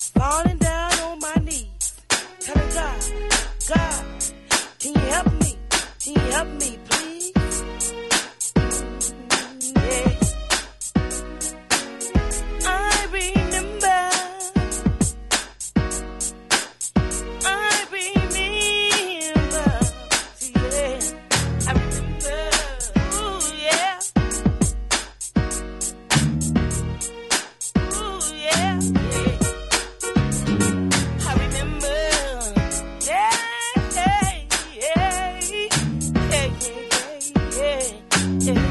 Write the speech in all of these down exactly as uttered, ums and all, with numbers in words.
falling down on my knees, telling God, God, can you help me? Can you help me, please? Yeah. I remember, I remember, yeah, I remember, ooh, yeah, ooh, yeah, yeah, I remember, yeah, yeah, yeah, yeah, yeah, yeah, yeah.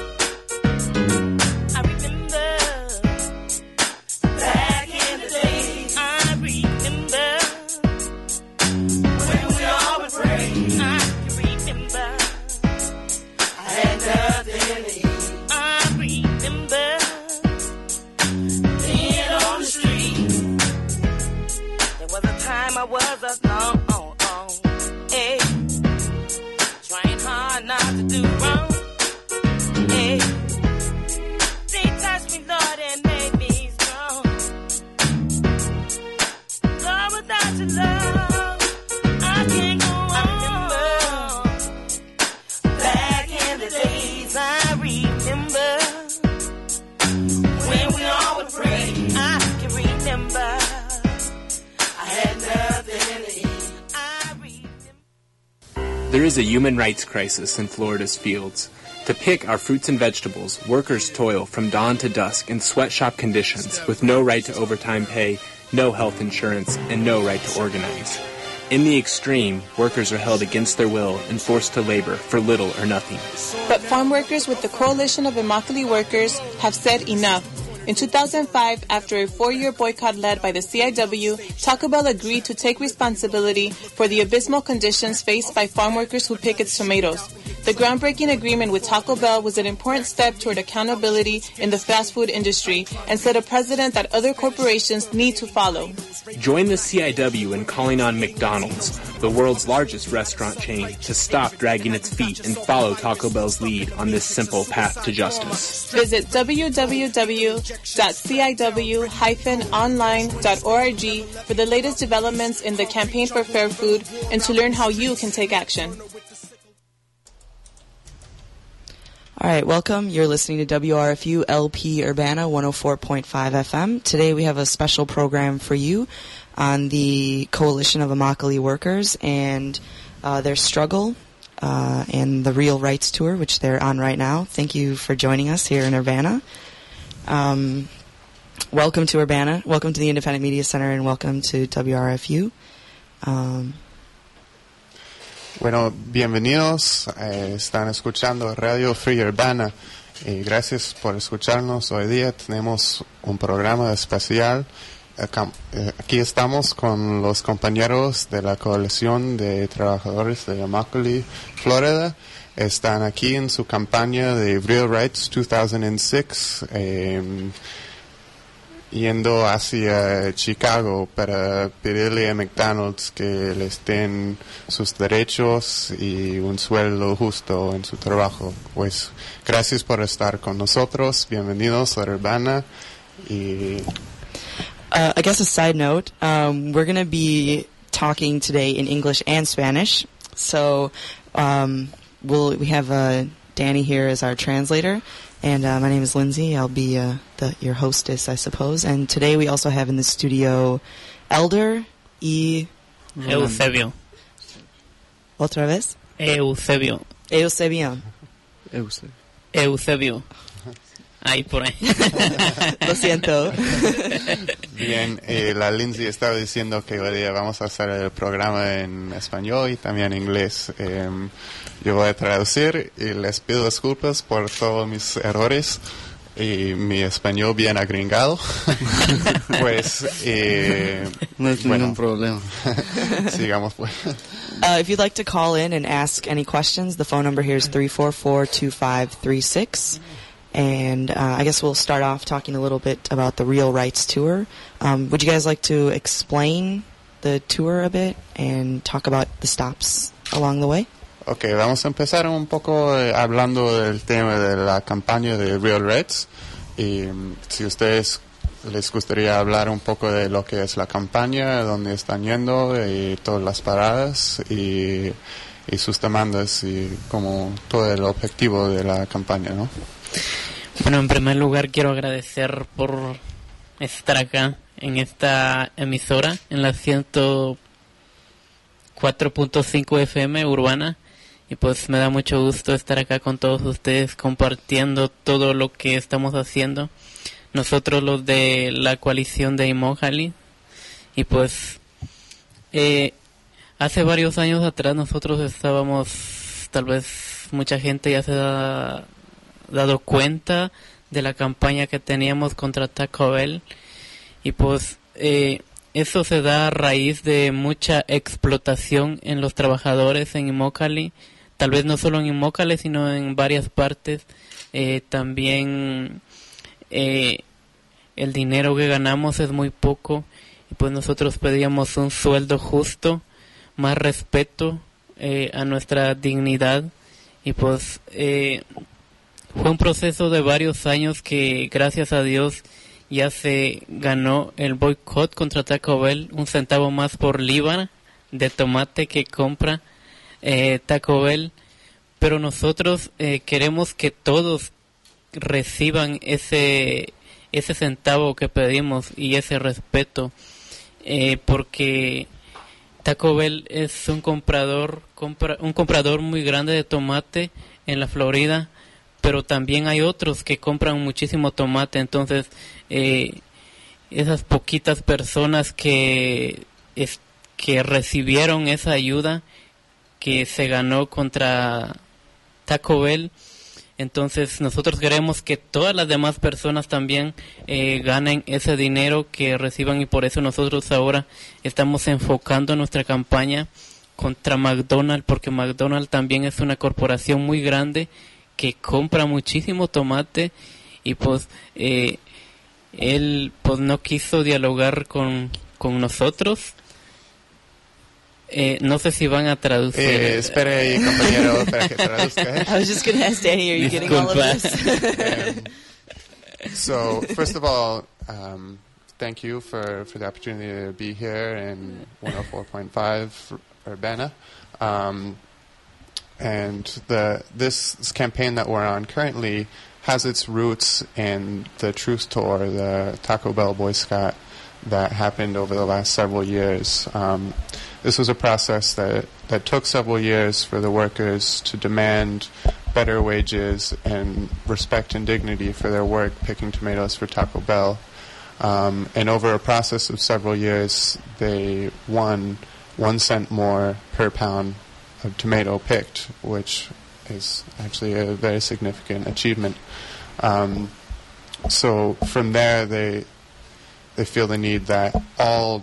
I remember back in the day. I remember when we all would pray. I can remember I had nothing to eat. I remember being on the street. There was a time I was alone, hey, trying hard not to do wrong. Hey, they touched me, Lord, and made me strong. Lord, without your love, I can't go on. I remember back in the days. I remember when we all would pray. I can remember I had nothing to eat. I remember. There is a human rights crisis in Florida's fields. To pick our fruits and vegetables, workers toil from dawn to dusk in sweatshop conditions with no right to overtime pay, no health insurance, and no right to organize. In the extreme, workers are held against their will and forced to labor for little or nothing. But farm workers with the Coalition of Immokalee Workers have said enough. In two thousand five, after a four-year boycott led by the C I W, Taco Bell agreed to take responsibility for the abysmal conditions faced by farm workers who pick its tomatoes. The groundbreaking agreement with Taco Bell was an important step toward accountability in the fast food industry and set a precedent that other corporations need to follow. Join the C I W in calling on McDonald's, the world's largest restaurant chain, to stop dragging its feet and follow Taco Bell's lead on this simple path to justice. Visit w w w dot c i w dash online dot org for the latest developments in the campaign for fair food and to learn how you can take action. All right, welcome. You're listening to W R F U L P Urbana one oh four point five F M. Today we have a special program for you on the Coalition of Immokalee Workers and uh, their struggle uh, and the Real Rights Tour, which they're on right now. Thank you for joining us here in Urbana. Um, welcome to Urbana, welcome to the Independent Media Center, and welcome to W R F U. Um, Bueno, bienvenidos. Eh, están escuchando Radio Free Urbana y gracias por escucharnos. Hoy día tenemos un programa especial. Eh, eh, aquí estamos con los compañeros de la Coalición de Trabajadores de Immokalee, Florida. Están aquí en su campaña de Real Rights dos mil seis, eh, yendo hacia Chicago para pedirle a McDonald's que les den sus derechos y un sueldo justo en su trabajo. Pues gracias por estar con nosotros. Bienvenidos a Urbana. Y uh, I guess a side note, um, we're going to be talking today in English and Spanish. So um, we'll, we have uh, Danny here as our translator. And uh, my name is Lindsay. I'll be uh, the, your hostess, I suppose. And today we also have in the studio Elder y... Eusebio. ¿Otra vez? Eusebio. Eusebio. Eusebio. Eusebio. Ahí por ahí. Lo siento. Bien, eh, la Lindsay estaba diciendo que hoy día vamos a hacer el programa en español y también en inglés. Eh, yo voy a traducir y les pido disculpas por todos mis errores y mi español bien agringado. Pues, eh, no es bueno, ningún problema. Sigamos pues. Uh, if you'd like to call in and ask any questions, the phone number here is three four four, two five three six. And uh, I guess we'll start off talking a little bit about the Real Rights Tour. Um, would you guys like to explain the tour a bit and talk about the stops along the way? Ok, vamos a empezar un poco eh, hablando del tema de la campaña de Real Rights. Y um, si ustedes les gustaría hablar un poco de lo que es la campaña, dónde están yendo y todas las paradas y, y sus demandas y como todo el objetivo de la campaña, ¿no? Bueno, en primer lugar quiero agradecer por estar acá en esta emisora, en la ciento cuatro punto cinco F M urbana, y pues me da mucho gusto estar acá con todos ustedes compartiendo todo lo que estamos haciendo nosotros los de la coalición de Immokalee. Y pues eh, hace varios años atrás nosotros estábamos, tal vez mucha gente ya se ha dado cuenta de la campaña que teníamos contra Taco Bell, y pues eh, eso se da a raíz de mucha explotación en los trabajadores en Immokalee, tal vez no solo en Immokalee sino en varias partes. Eh, también eh, el dinero que ganamos es muy poco, y pues nosotros pedíamos un sueldo justo, más respeto eh, a nuestra dignidad, y pues eh, fue un proceso de varios años que gracias a Dios ya se ganó el boicot contra Taco Bell, un centavo más por libra de tomate que compra eh, Taco Bell, pero nosotros eh, queremos que todos reciban ese ese centavo que pedimos y ese respeto, eh, porque Taco Bell es un comprador compra, un comprador muy grande de tomate en la Florida, pero también hay otros que compran muchísimo tomate. Entonces eh, esas poquitas personas que es, que recibieron esa ayuda que se ganó contra Taco Bell, entonces nosotros queremos que todas las demás personas también eh, ganen ese dinero que reciban, y por eso nosotros ahora estamos enfocando nuestra campaña contra McDonald's, porque McDonald's también es una corporación muy grande que compra muchísimo tomate, y pues eh, él pues no quiso dialogar con, con nosotros. Eh, no sé si van a traducir. Eh, espere ahí, compañero, para que traduzca. I was just going to ask Danny, are you getting all of this? um, so, first of all, um, thank you for, for the opportunity to be here in one oh four point five Urbana. Um, and the this, this campaign that we're on currently has its roots in the truce tour, the Taco Bell boycott that happened over the last several years. Um, This was a process that, that took several years for the workers to demand better wages and respect and dignity for their work picking tomatoes for Taco Bell. Um, and over a process of several years, they won one cent more per pound of tomato picked, which is actually a very significant achievement. Um, so from there, they they feel the need that all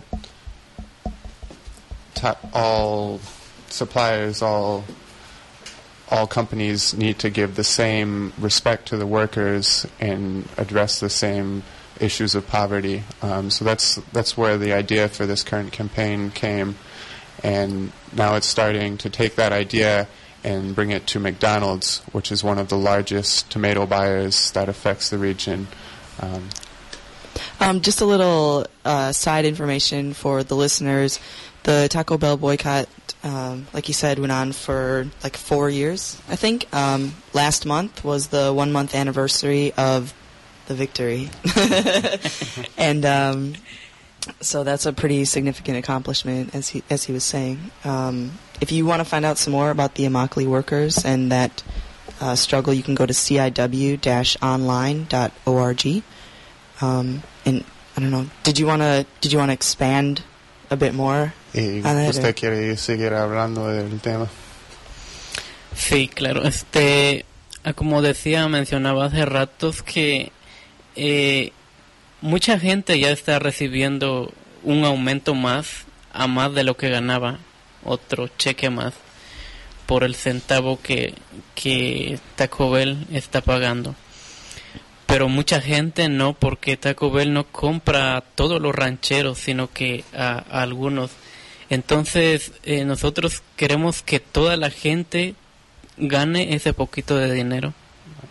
all suppliers, all all companies need to give the same respect to the workers and address the same issues of poverty. Um, so that's that's where the idea for this current campaign came, and now it's starting to take that idea and bring it to McDonald's, which is one of the largest tomato buyers that affects the region. Um, um, just a little uh, side information for the listeners. The Taco Bell boycott, um, like you said, went on for like four years, I think. Um, last month was the one-month anniversary of the victory. And um, so that's a pretty significant accomplishment, as he, as he was saying. Um, if you want to find out some more about the Immokalee workers and that uh, struggle, you can go to C I W dash online dot org. Um, and I don't know, did you want to did you want to expand a bit more? ¿Y usted quiere seguir hablando del tema? Sí, claro. Este, como decía, mencionaba hace ratos que eh, mucha gente ya está recibiendo un aumento más, a más de lo que ganaba, otro cheque más, por el centavo que, que Taco Bell está pagando. Pero mucha gente no, porque Taco Bell no compra a todos los rancheros, sino que a, a algunos. Entonces eh, nosotros queremos que toda la gente gane ese poquito de dinero.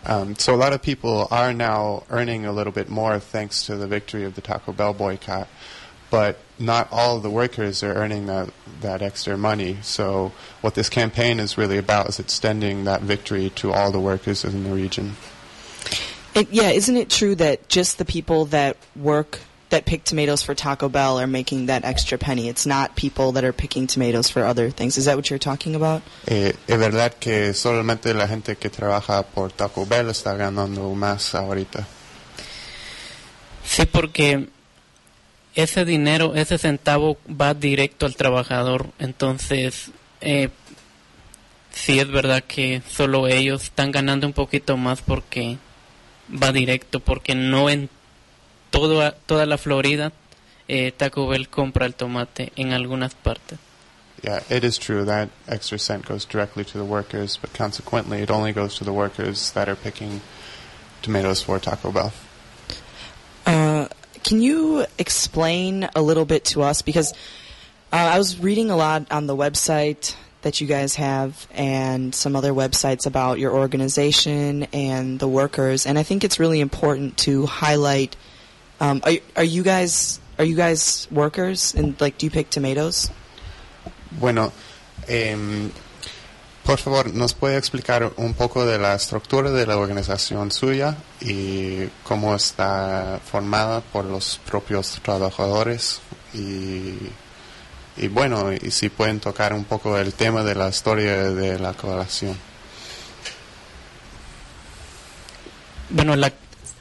Um, so a lot of people are now earning a little bit more thanks to the victory of the Taco Bell boycott, but not all of the workers are earning that, that extra money. So what this campaign is really about is extending that victory to all the workers in the region. It, yeah, isn't it true that just the people that work, that pick tomatoes for Taco Bell are making that extra penny? It's not people that are picking tomatoes for other things. Is that what you're talking about? Eh, es verdad que solamente la gente que trabaja por Taco Bell está ganando más ahorita. Sí, porque ese dinero, ese centavo va directo al trabajador. Entonces, eh, sí es verdad que solo ellos están ganando un poquito más porque va directo, porque no en todo, toda la Florida eh, Taco Bell compra el tomate en algunas partes. Yeah, it is true that extra cent goes directly to the workers, but consequently it only goes to the workers that are picking tomatoes for Taco Bell. Uh, can you explain a little bit to us? Because uh, I was reading a lot on the website that you guys have and some other websites about your organization and the workers, and I think it's really important to highlight. Um, are, are you guys are you guys workers, and like, do you pick tomatoes? Bueno, eh, por favor, ¿nos puede explicar un poco de la estructura de la organización suya y cómo está formada por los propios trabajadores? Y, y bueno, y si pueden tocar un poco el tema de la historia de la coalición. Bueno, la,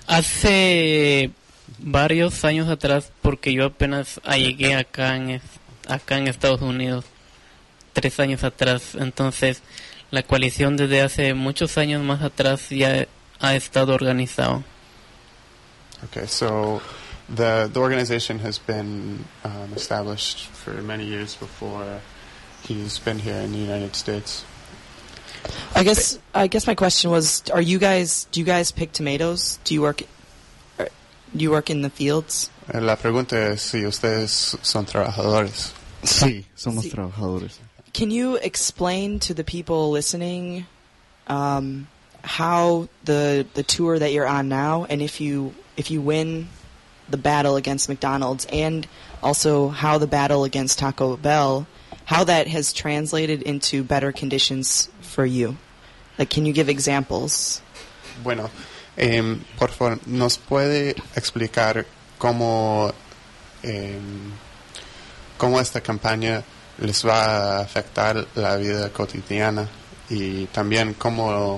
hace varios años atrás, porque yo apenas llegué acá en, acá en Estados Unidos, tres años atrás, entonces la coalición desde hace muchos años más atrás ya ha estado organizado. Okay, so the the organization has been um, established for many years before he's been here in the United States. I guess I guess my question was: Are you guys? Do you guys pick tomatoes? Do you work? Do you work in the fields? La pregunta es si ustedes son trabajadores. Sí, somos Sí. trabajadores. Can you explain to the people listening um, how the the tour that you're on now, and if you if you win the battle against McDonald's, and also how the battle against Taco Bell, how that has translated into better conditions for you? Like, can you give examples? Bueno, eh, por favor, ¿nos puede explicar cómo, eh, cómo esta campaña les va a afectar la vida cotidiana y también cómo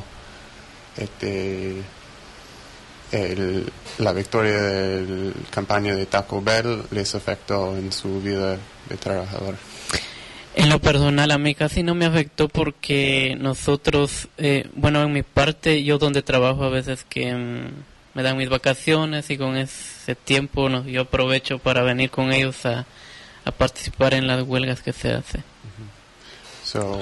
este, el, la victoria de la campaña de Taco Bell les afectó en su vida de trabajador? En lo personal, a mí casi no me afectó porque nosotros, eh, bueno, en mi parte, yo donde trabajo a veces que mm, me dan mis vacaciones y con ese tiempo no, yo aprovecho para venir con ellos a, a participar en las huelgas que se hacen. So,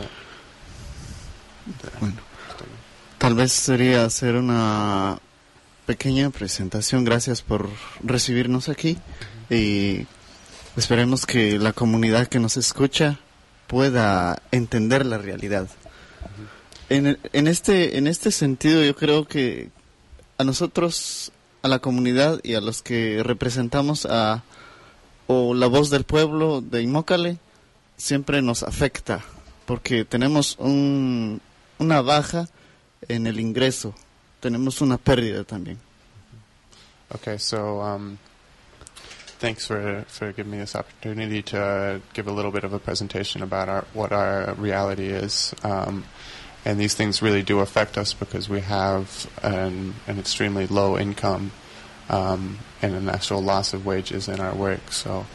Bueno, tal vez sería hacer una pequeña presentación. Gracias por recibirnos aquí y esperemos que la comunidad que nos escucha pueda entender la realidad. En, en este en este sentido, yo creo que a nosotros, a la comunidad y a los que representamos a o la voz del pueblo de Immokalee, siempre nos afecta porque tenemos un, una baja en el ingreso, tenemos una pérdida también. okay, so um, thanks for, for giving me this opportunity to uh, give a little bit of a presentation about our, what our reality is. Um, and these things really do affect us because we have an, an extremely low income um, and an actual loss of wages in our work. So,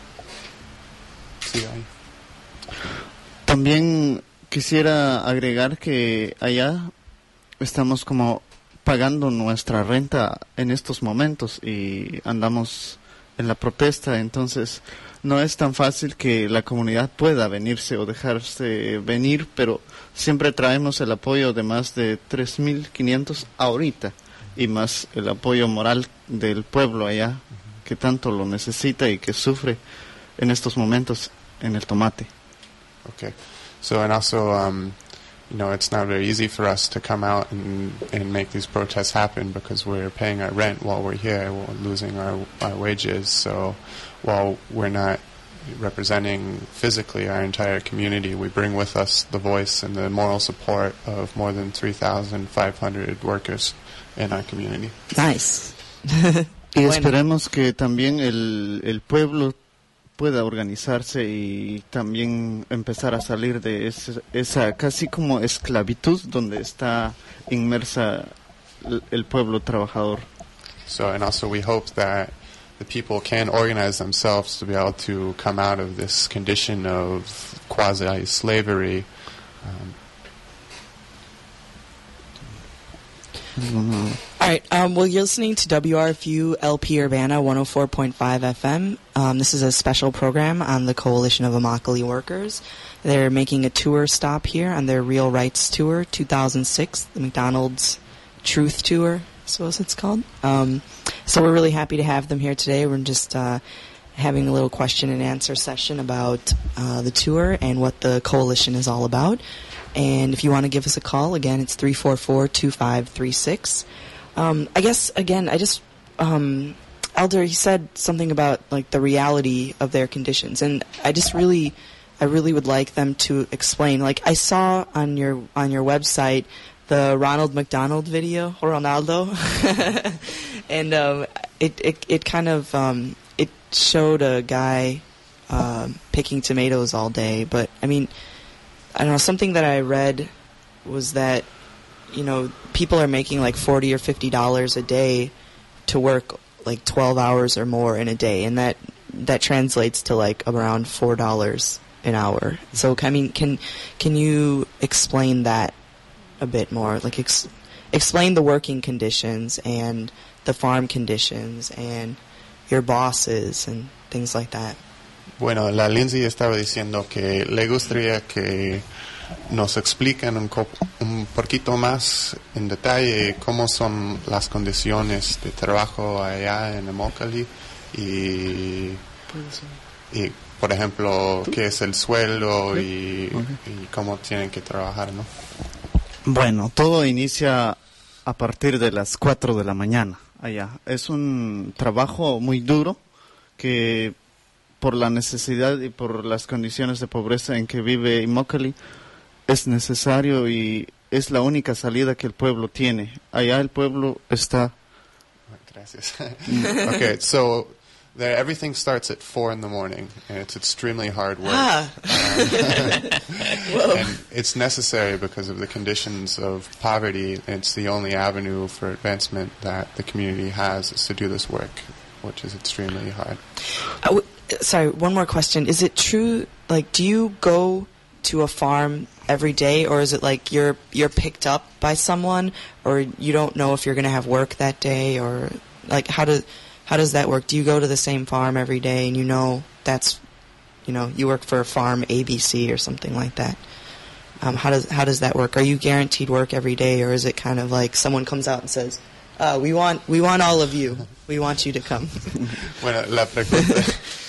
sí, ahí. También quisiera agregar que allá estamos como pagando nuestra renta en estos momentos y andamos en la protesta, entonces no es tan fácil que la comunidad pueda venirse o dejarse venir, pero siempre traemos el apoyo de más de tres mil quinientos ahorita y más el apoyo moral del pueblo allá que tanto lo necesita y que sufre en estos momentos en el tomate. Okay. So, and also, um, you know, it's not very easy for us to come out and, and make these protests happen because we're paying our rent while we're here, we're losing our, our wages. So while we're not representing physically our entire community, we bring with us the voice and the moral support of more than three thousand five hundred workers in our community. Nice. Y esperemos que también el, el pueblo pueda organizarse y también empezar a salir de esa, esa casi como esclavitud donde está inmersa el, el pueblo trabajador. So, and also we hope that the people can organize themselves to be able to come out of this condition of quasi-slavery. Um, Mm-hmm. All right. Um, well, you're listening to W R F U L P Urbana one oh four point five F M. Um, this is a special program on the Coalition of Immokalee Workers. They're making a tour stop here on their Real Rights Tour two thousand six, the McDonald's Truth Tour, I suppose it's called. Um, so we're really happy to have them here today. We're just uh, having a little question and answer session about uh, the tour and what the coalition is all about. And if you want to give us a call, again, it's three four four, two five three six. Um, I guess, again, I just, um, Elder, he said something about, like, the reality of their conditions. And I just really, I really would like them to explain. Like, I saw on your on your website the Ronald McDonald video, or Ronaldo. and um, it, it, it kind of, um, it showed a guy um, picking tomatoes all day. But, I mean, I don't know, something that I read was that, you know, people are making like forty or fifty dollars a day to work like twelve hours or more in a day, and that that translates to like around four dollars an hour. So, I mean, can can you explain that a bit more? Like, ex- explain the working conditions and the farm conditions and your bosses and things like that. Bueno, la Lindsay estaba diciendo que le gustaría que nos expliquen un, co- un poquito más en detalle cómo son las condiciones de trabajo allá en Immokalee y, y, por ejemplo, qué es el sueldo y, y cómo tienen que trabajar, ¿no? Bueno, todo inicia a partir de las cuatro de la mañana allá. Es un trabajo muy duro que por la necesidad y por las condiciones de pobreza en que vive Immokalee, es necesario y es la única salida que el pueblo tiene. Allá el pueblo está... Gracias. Okay, so there, everything starts at four in the morning, and it's extremely hard work. Ah. Um, and it's necessary because of the conditions of poverty. It's the only avenue for advancement that the community has is to do this work, which is extremely hard. Uh, w- sorry, one more question. Is it true, like, do you go to a farm every day, or is it like you're you're picked up by someone, or you don't know if you're going to have work that day, or like how do how does that work? Do you go to the same farm every day and you know that's, you know, you work for farm A B C or something like that? Um, how does how does that work? Are you guaranteed work every day, or is it kind of like someone comes out and says, uh, we want we want all of you, we want you to come? Bueno, la pregunta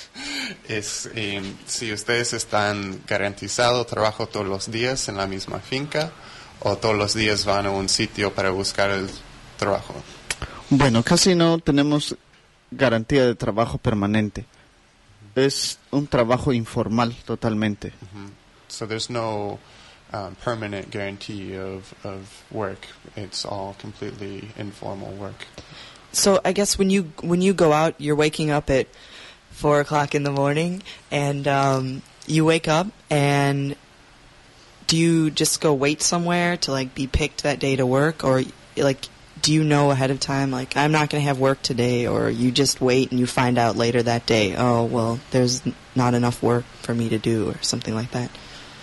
es eh, si ustedes están garantizados trabajo todos los días en la misma finca o todos los días van a un sitio para buscar el trabajo. Bueno, casi no tenemos garantía de trabajo permanente. Es un trabajo informal totalmente. Mm-hmm. So there's no um, permanent guarantee of, of work. It's all completely informal work. So I guess when you when you go out, you're waking up at four o'clock in the morning, and um, you wake up, and do you just go wait somewhere to like be picked that day to work, or like do you know ahead of time, like I'm not going to have work today, or you just wait and you find out later that day, oh well, there's not enough work for me to do, or something like that?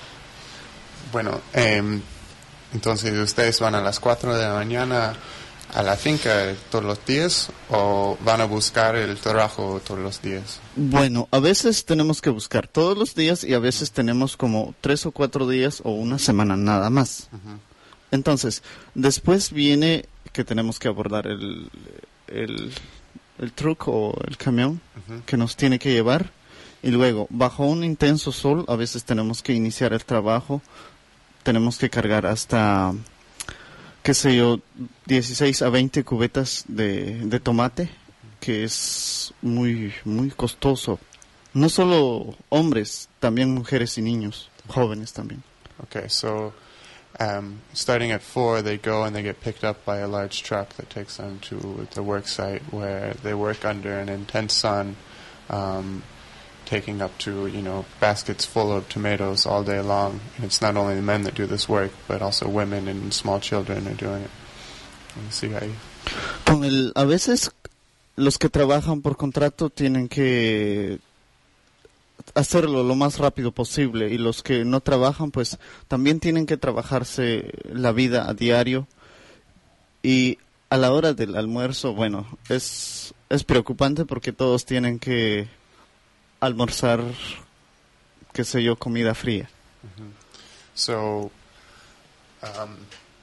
Bueno, eh, entonces ustedes van a las cuatro de la mañana a la finca todos los días o van a buscar el trabajo todos los días? Bueno, a veces tenemos que buscar todos los días y a veces tenemos como tres o cuatro días o una semana nada más. Uh-huh. Entonces, después viene que tenemos que abordar el, el, el truck o el camión uh-huh. que nos tiene que llevar, y luego, bajo un intenso sol, a veces tenemos que iniciar el trabajo tenemos que cargar hasta, qué sé yo, dieciséis a veinte cubetas de, de tomate, que es muy, muy costoso. No solo hombres, también mujeres y niños, jóvenes también. Okay, so um, starting at four, they go and they get picked up by a large truck that takes them to the work site where they work under an intense sun, um, taking up to, you know, baskets full of tomatoes all day long. And it's not only the men that do this work, but also women and small children are doing it. Let me see ahí. Con el, a veces los que trabajan por contrato tienen que hacerlo lo más rápido posible, y los que no trabajan pues también tienen que trabajarse la vida a diario, y a la hora del almuerzo, bueno, es es preocupante porque todos tienen que almorzar, qué sé yo, comida fría. Mm-hmm. So um,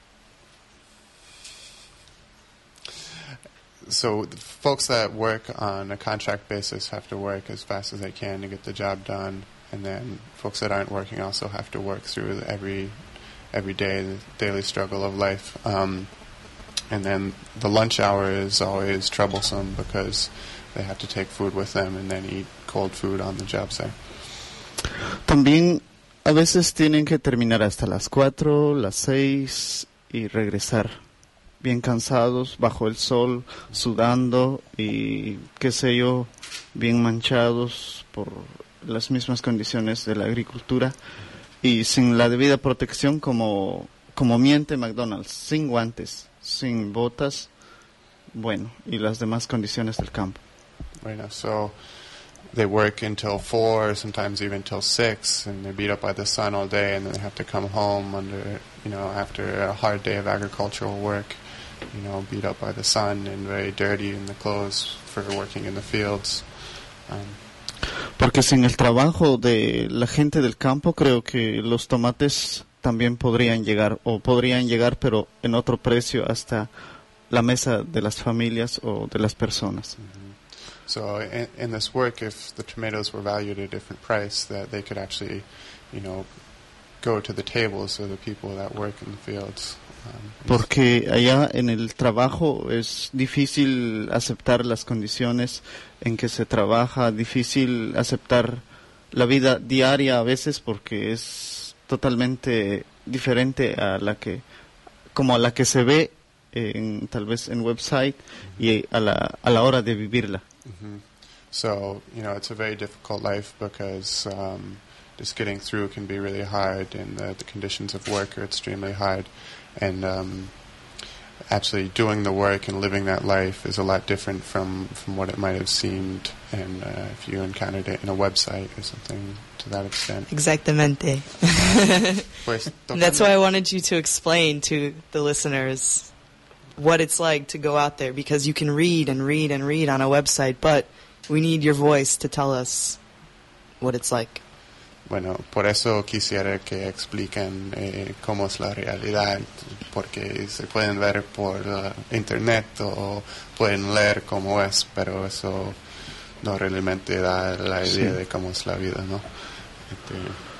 So the folks that work on a contract basis have to work as fast as they can to get the job done, and then folks that aren't working also have to work through every every day, the daily struggle of life. Um, and then the lunch hour is always troublesome because they have to take food with them and then eat cold food on the job site. También a veces tienen que terminar hasta las cuatro, las seis y regresar bien cansados, bajo el sol, sudando y, qué sé yo, bien manchados por las mismas condiciones de la agricultura y sin la debida protección, como, como miente McDonald's, sin guantes, sin botas, bueno, y las demás condiciones del campo. Right, so they work until four, sometimes even till six, and they're beat up by the sun all day, and then they have to come home under, you know, after a hard day of agricultural work. You know, beat up by the sun and very dirty in the clothes for working in the fields. Um, Porque sin el trabajo de la gente del campo, creo que los tomates también podrían llegar, o podrían llegar, pero en otro precio, hasta la mesa de las familias o de las personas. Mm-hmm. So in, in this work, if the tomatoes were valued at a different price, that they could actually, you know, go to the tables of the people that work in the fields. Porque allá en el trabajo es difícil aceptar las condiciones en que se trabaja, difícil aceptar la vida diaria a veces, porque es totalmente diferente a la que, como a la que se ve en, tal vez en website, y a la a la hora de vivirla. Mm-hmm. So, you know, it's a very difficult life because um, just getting through can be really hard, and the, the conditions of work are extremely hard. And um, actually doing the work and living that life is a lot different from, from what it might have seemed and uh, if you encountered it in a website or something to that extent. Exactamente. Pues, That's why I wanted you to explain to the listeners what it's like to go out there, because you can read and read and read on a website, but we need your voice to tell us what it's like. Bueno, por eso quisiera que expliquen eh, cómo es la realidad, porque se pueden ver por uh, internet o pueden leer cómo es, pero eso no realmente da la idea sí. de cómo es la vida, ¿no? Este...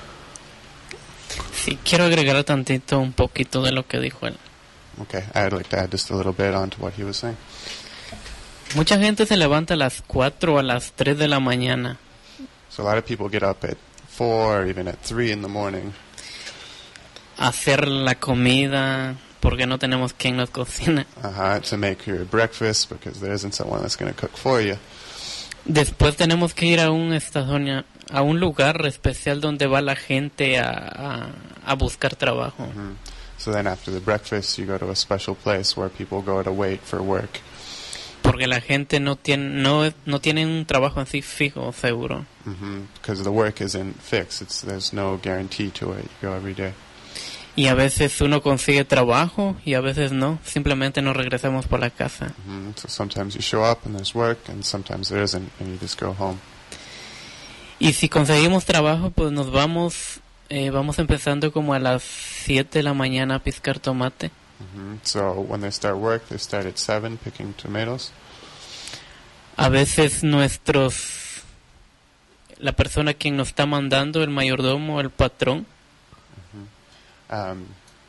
Sí, quiero agregar tantito un poquito de lo que dijo él. Okay, I'd like to add just a little bit on to what he was saying. Mucha gente se levanta a las cuatro o a las tres de la mañana. So a lot of people get up at four or even at three in the morning. Hacer la comida porque no tenemos quien nos cocina. Uh-huh, to make your breakfast because there isn't someone that's going to cook for you. Después tenemos que ir a un estación, a un lugar especial donde va la gente a, a, a buscar trabajo. Mm-hmm. So then after the breakfast you go to a special place where people go to wait for work. Porque la gente no tiene no no tiene un trabajo así fijo, seguro. Mm-hmm. Because the work isn't fixed. It's, there's no guarantee to it. You go every day. Y a veces uno consigue trabajo y a veces no. Simplemente nos regresamos por la casa. Mm-hmm. So sometimes you show up and there's work, and sometimes there isn't, and you just go home. Y si conseguimos trabajo, pues nos vamos eh, vamos empezando como a las siete de la mañana a piscar tomate. Mm-hmm. So when they start work, they start at seven picking tomatoes. A veces nuestros, la persona quien nos está mandando, el mayordomo, el patrón, mm-hmm. Um,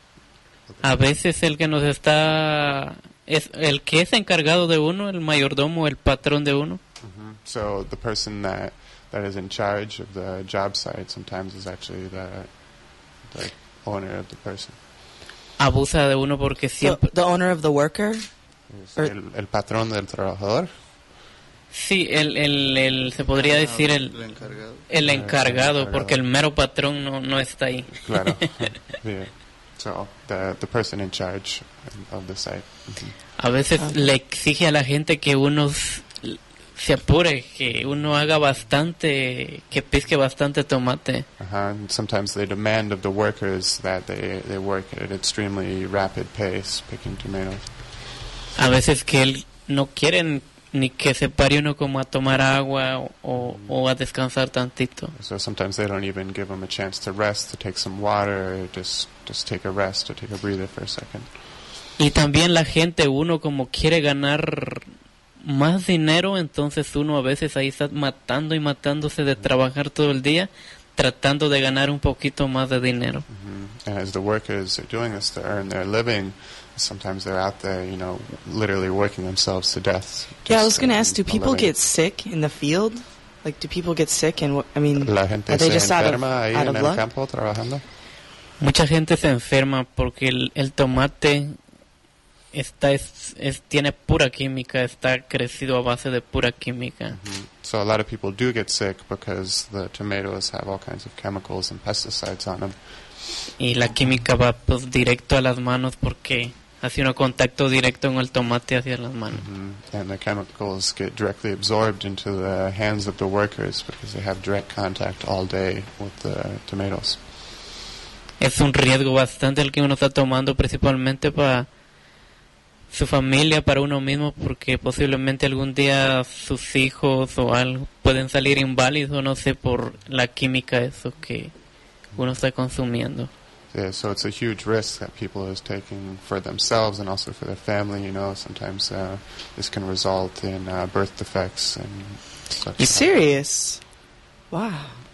A veces el que nos está, es el que es encargado de uno, el mayordomo, el patrón de uno. mhm. So the person that that is in charge of the job site sometimes is actually the the owner of the person. Abusa de uno porque So, siempre... the owner of the worker? Es Or- el, el patrón del trabajador. Sí, el, el, el, se podría decir el, El encargado. el encargado, encargado. porque el mero patrón no, no está ahí. Claro. Yeah. So the the person in charge of the site. Mhm. A veces le exige a la gente que uno s- se apure, que uno haga bastante, que pisque bastante tomate. Uh-huh. And sometimes they demand of the workers that they, they work at an extremely rapid pace picking tomatoes. A veces que él no quieren ni que se pare uno como a tomar agua o, o, o a descansar tantito. So sometimes they don't even give them a chance to rest, to take some water, or just just take a rest, or take a breather for a second. Y también la gente, uno como quiere ganar más dinero, entonces uno a veces ahí está matando y matándose de trabajar todo el día, tratando de ganar un poquito más de dinero. Mm-hmm. And as the workers are doing this to earn their living, sometimes they're out there, you know, literally working themselves to death. Yeah, I just was going to to ask, do earn a people living. get sick in the field? Like, do people get sick? And what, I mean, La gente are they se just out of, enferma ahí out en of el luck? campo trabajando. Mucha gente se enferma porque el, el tomate está es, es tiene pura química, está crecido a base de pura química. Mhm. So a lot of people do get sick because the tomatoes have all kinds of chemicals and pesticides on them. Y la química va pues directo a las manos porque hace un contacto directo con el tomate hacia las manos. Mhm. And the chemicals get directly absorbed into the hands of the workers because they have direct contact all day with the tomatoes. Es un riesgo bastante el que uno está tomando principalmente para su familia, para uno mismo, porque posiblemente algún día sus hijos o algo pueden salir inválidos, no sé, por la química eso que uno está consumiendo. Yeah, so it's a huge risk that people is taking for themselves and also for their family. You know, sometimes uh, this can result in uh, birth defects and such. You serious? Wow.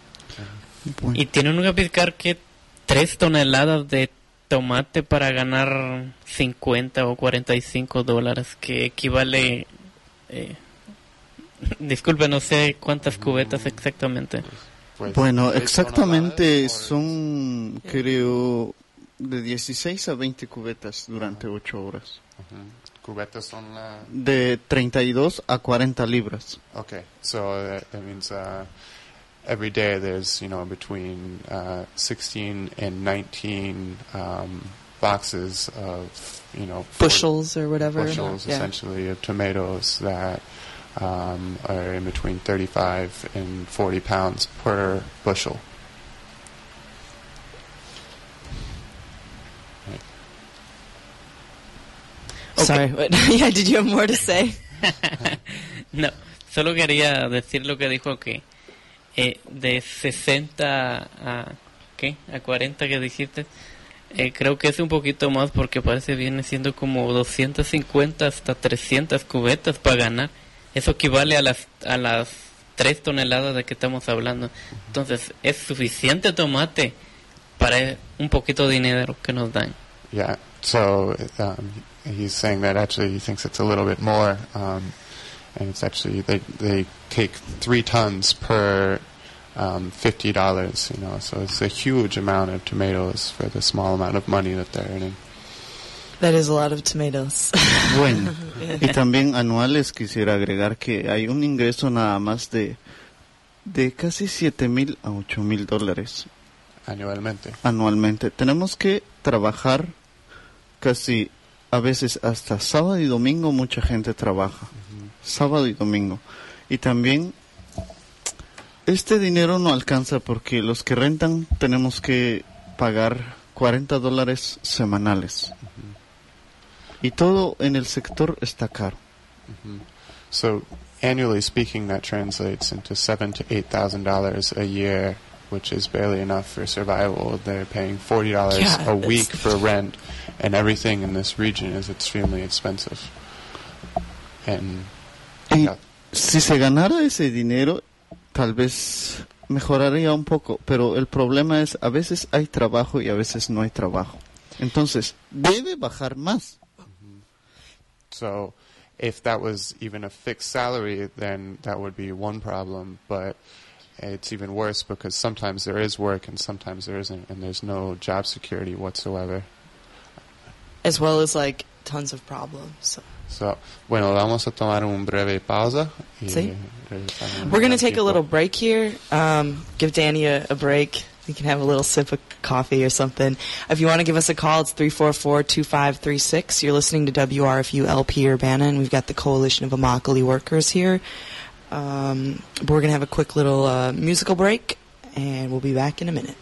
Bueno, Y tienen que picar que tres toneladas de tomate para ganar cincuenta o cuarenta y cinco dólares, que equivale, eh, disculpe, no sé cuántas cubetas exactamente. Pues, bueno, seis exactamente toneladas por- son, creo, de dieciséis a veinte cubetas durante ocho horas. Ujú. Cubetas son la... De treinta y dos a cuarenta libras. Okay, so that, that means uh, every day there's, you know, between uh, sixteen and nineteen um, boxes of, you know, forty Bushels or whatever. bushels Yeah. essentially of tomatoes that um, are in between thirty-five and forty pounds per bushel. Okay. Sorry. What, yeah, did you have more to say? No, solo quería decir lo que dijo que eh, de sesenta a ¿qué? A cuarenta que dijiste, eh, creo que es un poquito más porque parece viene siendo como doscientas cincuenta hasta trescientas cubetas para ganar. Eso equivale a las a las tres toneladas de que estamos hablando. Entonces, es suficiente tomate para un poquito de dinero que nos dan. Yeah, so um, he's saying that actually he thinks it's a little bit more, um, and it's actually they they take three tons per um, fifty dollars. You know, so it's a huge amount of tomatoes for the small amount of money that they're earning. That is a lot of tomatoes. Bueno, y también anuales quisiera agregar que hay un ingreso nada más de, de casi siete mil a ocho mil dólares Anualmente. anualmente. Tenemos que trabajar casi a veces hasta sábado y domingo, mucha gente trabaja. Sábado y domingo. Y también este dinero no alcanza porque los que rentan tenemos que pagar cuarenta dólares semanales. Y todo en el sector está caro. So annually speaking, that translates into seven to eight thousand dollars a year, which is barely enough for survival. They're paying forty dollars Yeah, a that's- week for rent, and everything in this region is extremely expensive. And Y yeah, si se ganara ese dinero, tal vez mejoraría un poco, pero el problema es a veces hay trabajo y a veces no hay trabajo. Entonces, debe bajar más. So, if that was even a fixed salary, then that would be one problem, but it's even worse because sometimes there is work and sometimes there isn't, and there's no job security whatsoever. As well as, like, tons of problems. So, so bueno, vamos a tomar un breve pausa. Y ¿Sí? We're going to take a little break here, um, give Danny a, a break. We can have a little sip of coffee or something. If you want to give us a call, it's three four four, two five three six. You're listening to W R F U L P Urbana, and we've got the Coalition of Immokalee Workers here. Um, but we're going to have a quick little uh, musical break, and we'll be back in a minute.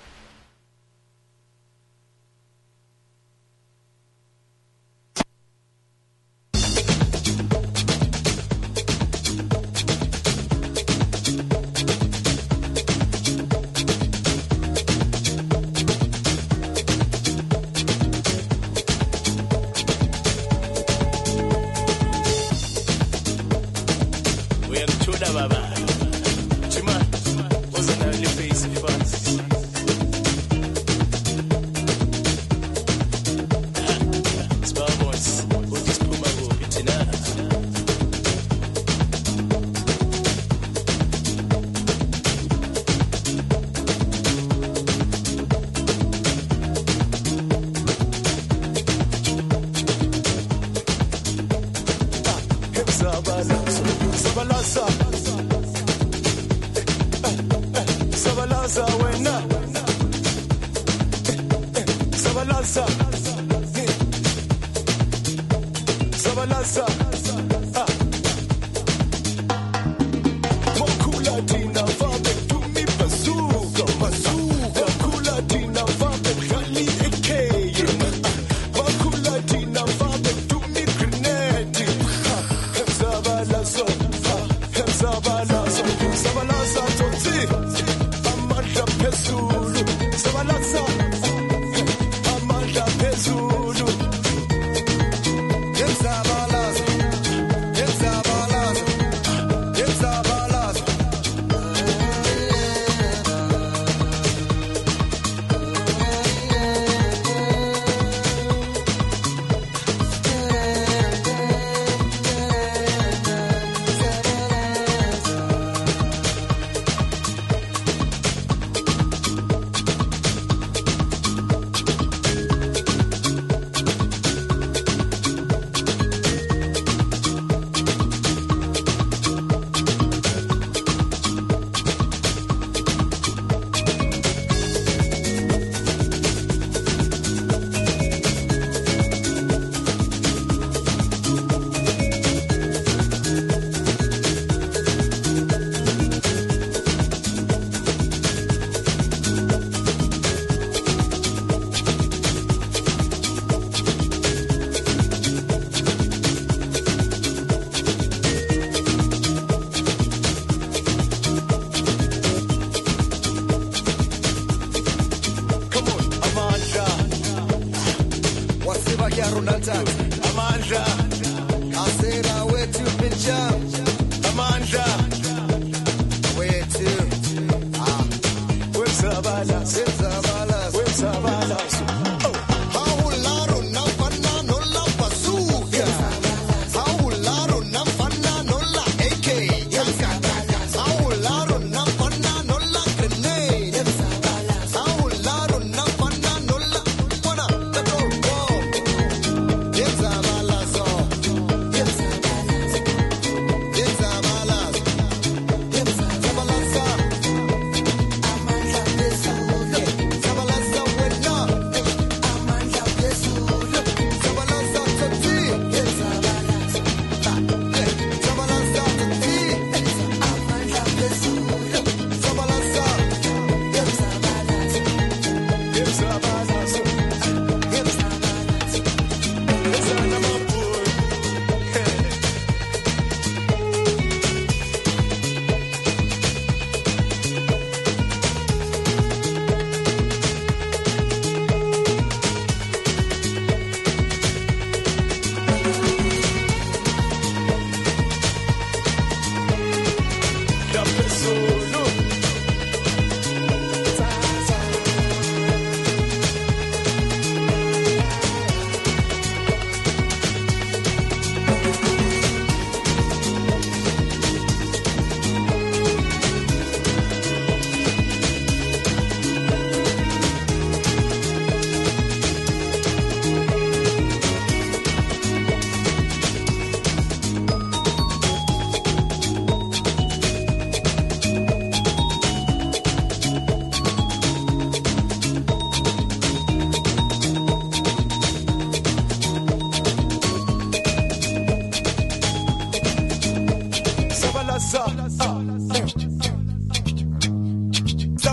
Sabalaza,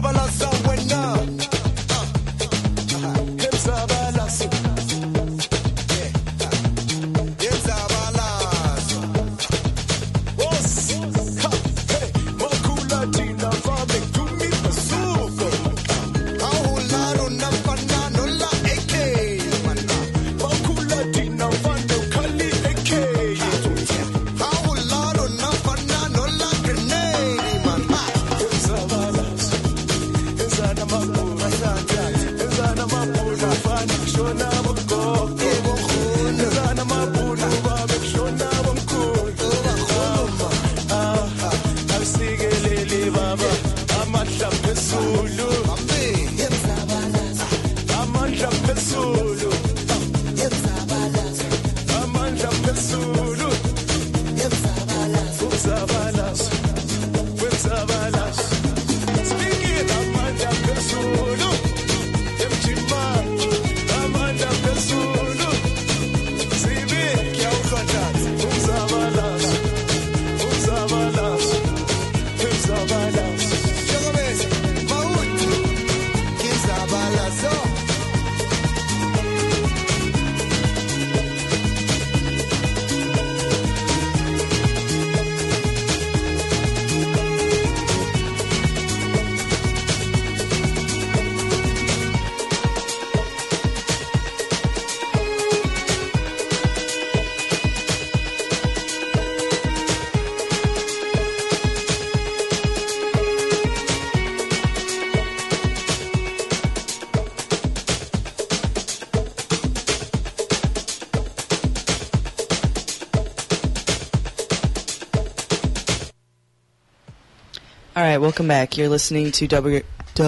All right, welcome back. You're listening to w-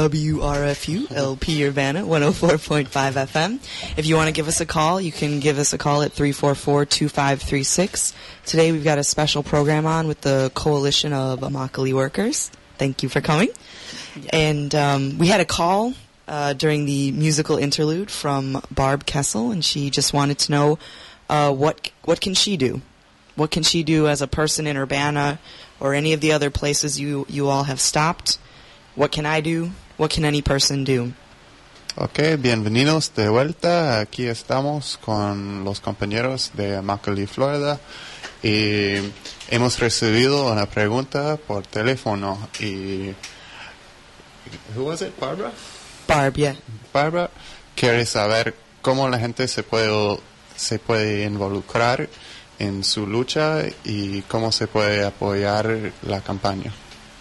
W R F U L P Urbana one oh four point five F M. If you want to give us a call, you can give us a call at three four four, two five three six. Today we've got a special program on with the Coalition of Immokalee Workers. Thank you for coming. Yeah. And um, we had a call uh, during the musical interlude from Barb Kessel, and she just wanted to know uh, what what can she do? What can she do as a person in Urbana or any of the other places you, you all have stopped? What can I do? What can any person do? Ok, bienvenidos de vuelta. Aquí estamos con los compañeros de Immokalee, Florida. Y hemos recibido una pregunta por teléfono. Y, who was it? Barbara? Barb, yeah. Barbara quiere saber cómo la gente se puede, se puede involucrar en su lucha y cómo se puede apoyar la campaña.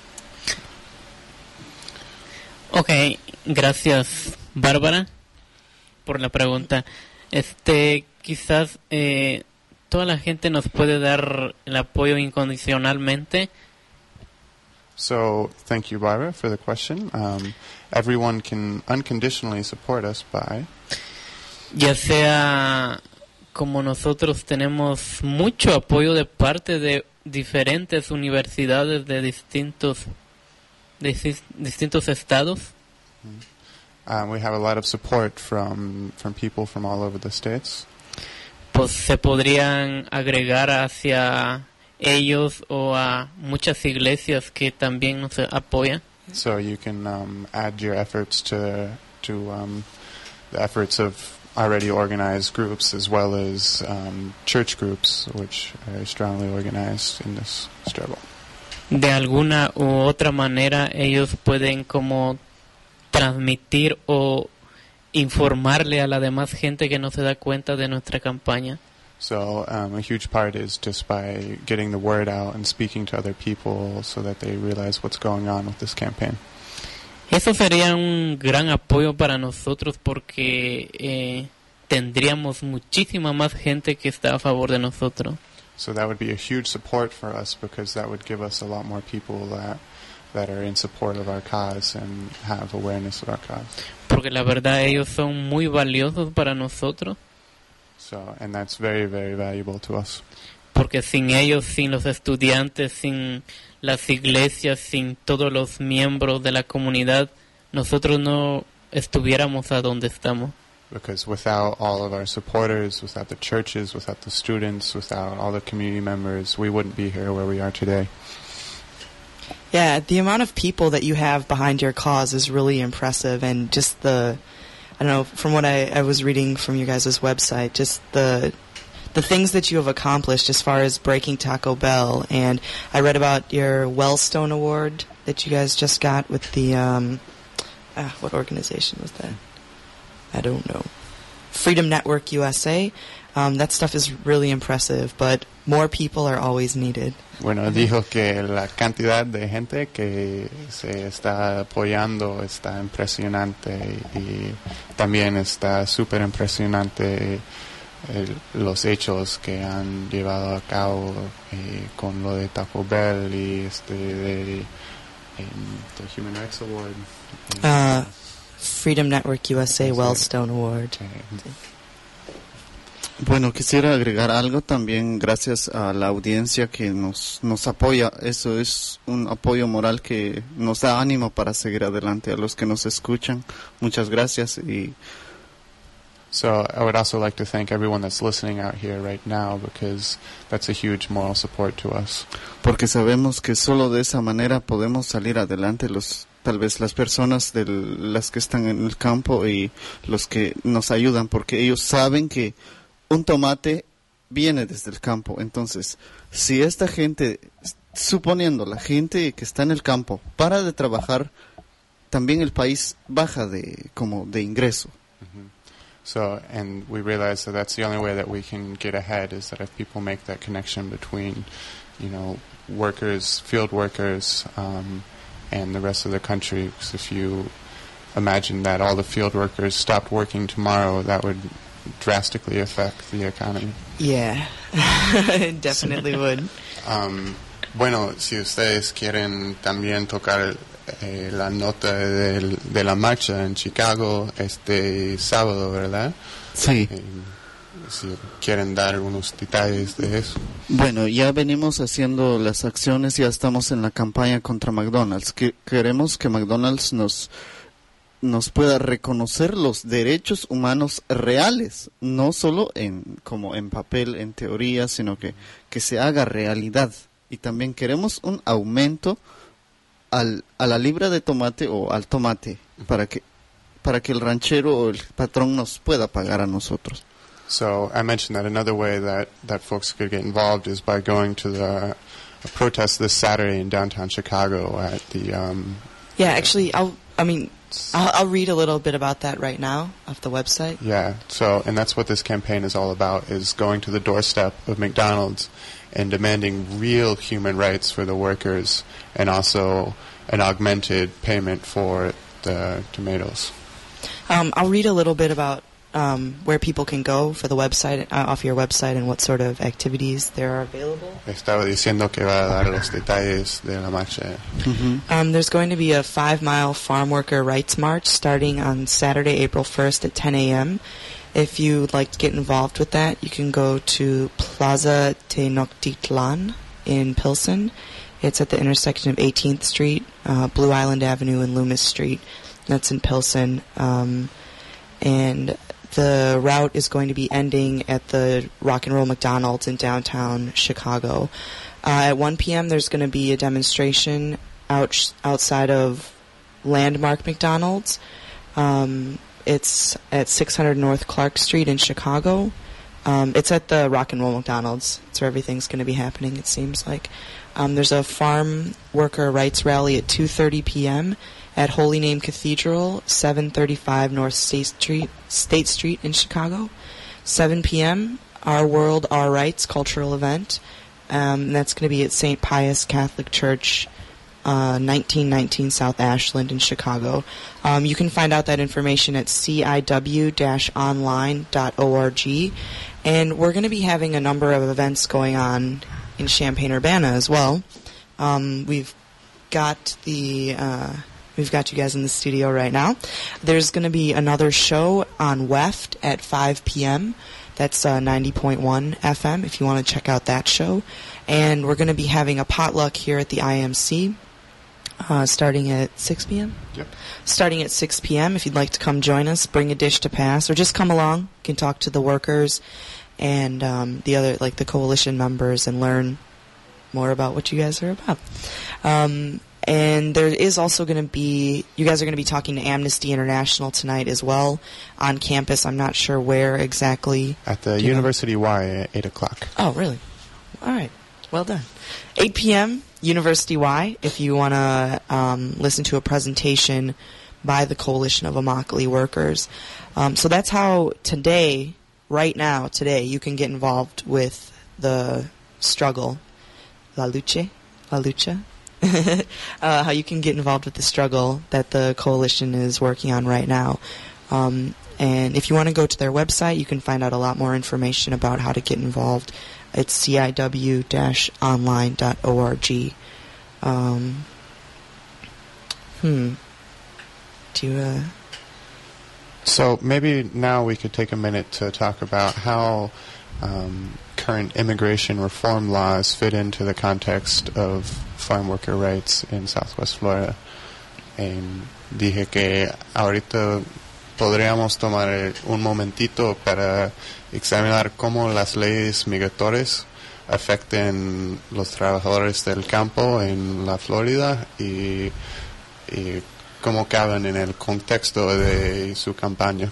Ok, gracias Bárbara por la pregunta. Este, quizás eh, toda la gente nos puede dar el apoyo incondicionalmente. So, thank you, Barbara, for the question. Um, everyone can unconditionally support us by, ya sea como nosotros tenemos mucho apoyo de parte de diferentes universidades de distintos de dis- distintos estados. um, we have a lot of support from from people from all over the states. Pues se podrían agregar hacia ellos o a muchas iglesias que también nos apoyan. So you can um, add your efforts to to um, the efforts of already organized groups as well as um, church groups, which are strongly organized in this struggle. De alguna u otra manera ellos pueden como transmitir o informarle a la demás gente que no se da cuenta de nuestra campaña. So um, a huge part is just by getting the word out and speaking to other people so that they realize what's going on with this campaign. Eso sería un gran apoyo para nosotros porque eh, tendríamos muchísima más gente que está a favor de nosotros. So that would be a huge support for us because that would give us a lot more people that that are in support of our cause and have awareness of our cause. Porque la verdad ellos son muy valiosos para nosotros. So, and that's very, very valuable to us. Porque sin ellos, sin los estudiantes, sin las iglesias, sin todos los miembros de la comunidad, nosotros no estuviéramos a donde estamos. Because without all of our supporters, without the churches, without the students, without all the community members, we wouldn't be here where we are today. Yeah, the amount of people that you have behind your cause is really impressive, and just the, I don't know, from what I, I was reading from your guys' website, just the the things that you have accomplished as far as breaking Taco Bell, and I read about your Wellstone Award that you guys just got with the, um, ah, what organization was that? I don't know. Freedom Network U S A. Um, that stuff is really impressive, but more people are always needed. Bueno, dijo que la cantidad de gente que se está apoyando está impresionante y también está súper impresionante el, los hechos que han llevado a cabo eh, con lo de Taco Bell y este de, um, the Human Rights Award. Uh, Freedom Network U S A Wellstone Award. Okay. Bueno, quisiera agregar algo también gracias a la audiencia que nos, nos apoya. Eso es un apoyo moral que nos da ánimo para seguir adelante. A los que nos escuchan, muchas gracias. Y So I would also like to thank everyone that's listening out here right now, because that's a huge moral support to us. Porque sabemos que solo de esa manera podemos salir adelante, los tal vez las personas de las que están en el campo y los que nos ayudan, porque ellos saben que un tomate viene desde el campo. Entonces, si esta gente, suponiendo la gente que está en el campo, para de trabajar, también el país baja de como de ingreso. Mm-hmm. So, and we realize that that's the only way that we can get ahead, is that if people make that connection between, you know, workers, field workers, um, and the rest of the country. Because if you imagine that all the field workers stopped working tomorrow, that would drastically affect the economy. Yeah, it definitely would. Um, bueno, si ustedes quieren también tocar eh, la nota de, de la marcha en Chicago este sábado, ¿verdad? Sí. Eh, si quieren dar unos detalles de eso. Bueno, ya venimos haciendo las acciones, ya estamos en la campaña contra McDonald's. Que, queremos que McDonald's nos nos pueda reconocer los derechos humanos reales, no solo en como en papel, en teoría, sino que, que se haga realidad. Y también queremos un aumento al, a la libra de tomate o al tomate, para que para que el ranchero o el patrón nos pueda pagar a nosotros. So I mentioned that another way that, that folks could get involved is by going to the a protest this Saturday in downtown Chicago at the... Um, yeah, actually, I'll, I mean... I'll, I'll read a little bit about that right now off the website. Yeah, so, and that's what this campaign is all about, is going to the doorstep of McDonald's and demanding real human rights for the workers, and also an augmented payment for the tomatoes. Um, I'll read a little bit about um, where people can go for the website, uh, off your website, and what sort of activities there are available. Estaba diciendo que va a dar los detalles de la marcha. Mm-hmm. Um, there's going to be a five-mile farm worker rights march starting on Saturday, April first at ten a.m. If you'd like to get involved with that, you can go to Plaza Tenochtitlan in Pilsen. It's at the intersection of eighteenth Street, uh, Blue Island Avenue, and Loomis Street. That's in Pilsen. Um, and the route is going to be ending at the Rock and Roll McDonald's in downtown Chicago. Uh, at one p.m. there's going to be a demonstration out outside of Landmark McDonald's. Um, it's at six hundred North Clark Street in Chicago. Um, it's at the Rock and Roll McDonald's. It's where everything's going to be happening, it seems like. Um, there's a farm worker rights rally at two thirty p.m. at Holy Name Cathedral, seven thirty-five North State Street, State Street in Chicago. seven p.m., Our World, Our Rights cultural event. Um, and that's going to be at Saint Pius Catholic Church, uh, nineteen nineteen South Ashland in Chicago. Um, you can find out that information at c i w dash online dot org. And we're going to be having a number of events going on in Champaign-Urbana as well. Um, we've got the... Uh, We've got you guys in the studio right now. There's going to be another show on W E F T at five p.m. That's uh, ninety point one F M if you want to check out that show. And we're going to be having a potluck here at the I M C uh, starting at six p.m. Yep. Starting at six p.m. If you'd like to come join us, bring a dish to pass, or just come along. You can talk to the workers and um, the other, like the coalition members, and learn more about what you guys are about. Um, and there is also going to be, you guys are going to be talking to Amnesty International tonight as well on campus. I'm not sure where exactly. At the University know? Y at eight o'clock. Oh, really? All right. Well done. eight p.m. University Y, if you want to um, listen to a presentation by the Coalition of Immokalee Workers. Um, so that's how today, right now, today, you can get involved with the struggle, la lucha, la lucha, uh, how you can get involved with the struggle that the coalition is working on right now. Um, and if you want to go to their website, you can find out a lot more information about how to get involved. It's c i w dash online dot org. Um, hmm. Do you, uh... So maybe now we could take a minute to talk about how um, current immigration reform laws fit into the context of farm worker rights in Southwest Florida. Um, dije que ahorita podríamos tomar un momentito para examinar cómo las leyes migratorias afecten los trabajadores del campo en la Florida y, y cómo caben en el contexto de su campaña.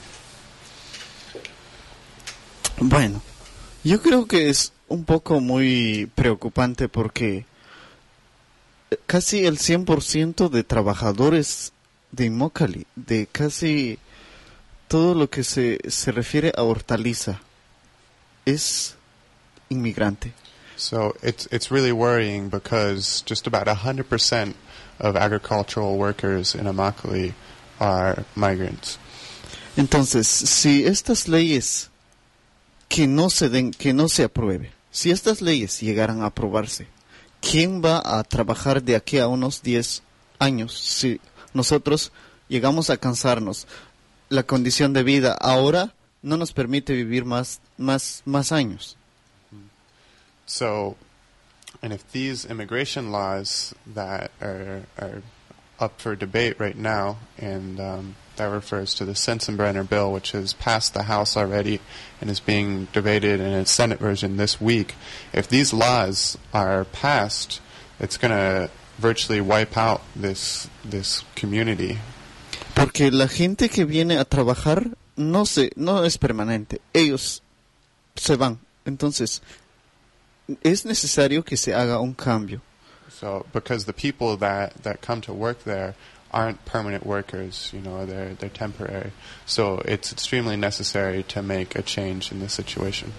Bueno, yo creo que es un poco muy preocupante porque casi el cien por ciento de trabajadores de Immokalee, de casi todo lo que se, se refiere a hortaliza, es inmigrante. So it's it's really worrying because just about one hundred percent of agricultural workers in Immokalee are migrants. Entonces, si estas leyes que no se den, que no se apruebe, si estas leyes llegaran a aprobarse, ¿quién va a trabajar de aquí a unos diez años si nosotros llegamos a cansarnos? La condición de vida ahora no nos permite vivir más más más años. So, and if these immigration laws that are are up for debate right now, and um, that refers to the Sensenbrenner bill, which has passed the House already and is being debated in its Senate version this week, if these laws are passed, it's going to virtually wipe out this this community. Porque la gente que viene a trabajar no se no es permanente, ellos se van. Entonces, es necesario que se haga un cambio. So, because the people that, that come to work there aren't permanent workers, you know, they're they're temporary. So, it's extremely necessary to make a change in this situation.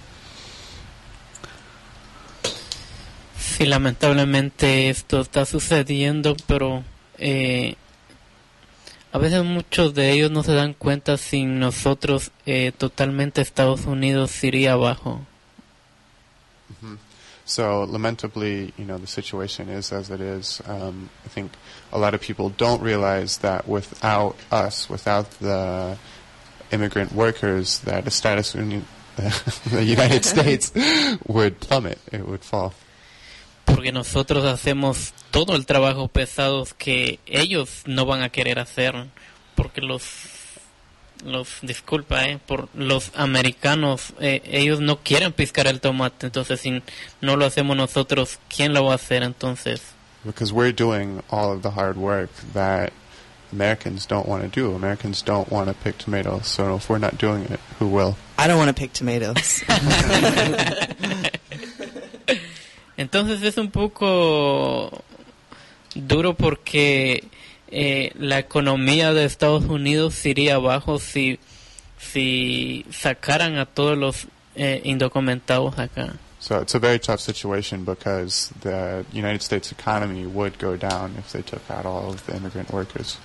Sí, lamentablemente esto está sucediendo, pero eh, a veces muchos de ellos no se dan cuenta sin nosotros eh, totalmente Estados Unidos iría abajo. Mm-hmm. So lamentably, you know, the situation is as it is. Um, I think a lot of people don't realize that without us, without the immigrant workers, that the status in the United States would plummet. It would fall. Porque nosotros hacemos todo el trabajo pesado que ellos no van a querer hacer, porque los los disculpa eh, por los americanos eh, ellos no quieren piscar el tomate, entonces si no lo hacemos nosotros, ¿quién lo va a hacer entonces? Because we're doing all of the hard work that Americans don't want to do. Americans don't want to pick tomatoes, so if we're not doing it, who will? I don't want to pick tomatoes. Entonces es un poco duro porque eh, la economía de Estados Unidos iría abajo si si sacaran a todos los eh, indocumentados acá. So it's a very tough situation because the United States economy would go down if they took out all of the immigrant workers.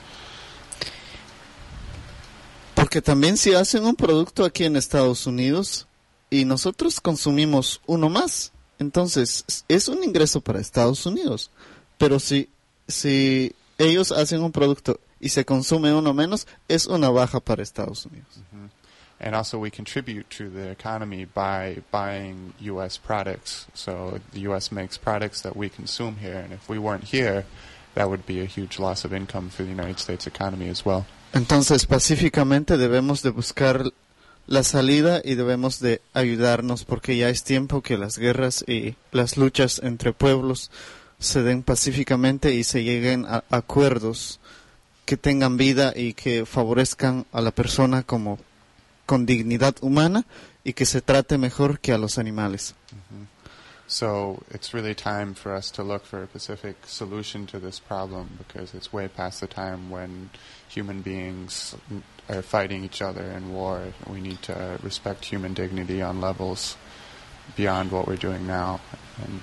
Porque también si hacen un producto aquí en Estados Unidos y nosotros consumimos uno más, entonces es un ingreso para Estados Unidos. Pero si si ellos hacen un producto y se consume uno menos, es una baja para Estados Unidos. Mm-hmm. And also we contribute to the economy by buying U S products. So the U S makes products that we consume here, and if we weren't here, that would be a huge loss of income for the United States economy as well. Entonces, pacíficamente debemos de buscar la salida y debemos de ayudarnos, porque ya es tiempo que las guerras y las luchas entre pueblos se den pacíficamente y se lleguen a acuerdos que tengan vida y que favorezcan a la persona como con dignidad humana y que se trate mejor que a los animales. Mm-hmm. So it's really time for us to look for a pacific solution to this problem, because it's way past the time when human beings are fighting each other in war. We need to respect human dignity on levels beyond what we're doing now. And